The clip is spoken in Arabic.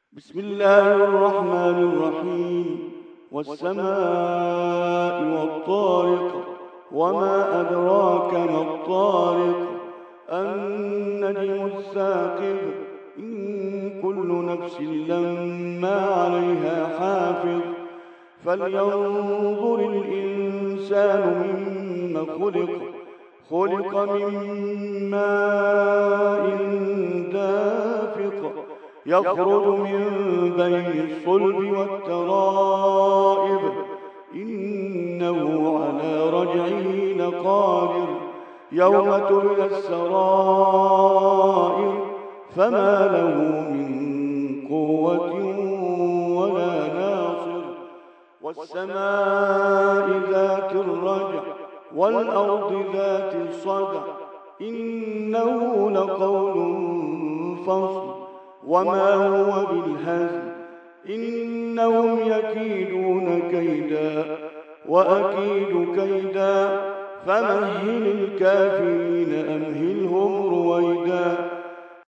بسم الله الرحمن الرحيم. والسماء والطارق، وما أدراك ما الطارق، النجم الثاقب، إن كل نفس لما عليها حافظ. فلينظر الإنسان مما خلق من ماء دافق، يخرج من بين الصلب والترائب، إنه على رجعه لقادر. يوم تبلى السرائر، فما له من قوة ولا ناصر. والسماء ذات الرجع، والأرض ذات الصدع، إنه لقول فصل، وما هو بالهزل. إنهم يكيدون كيدا وأكيد كيدا، فمهل الكافرين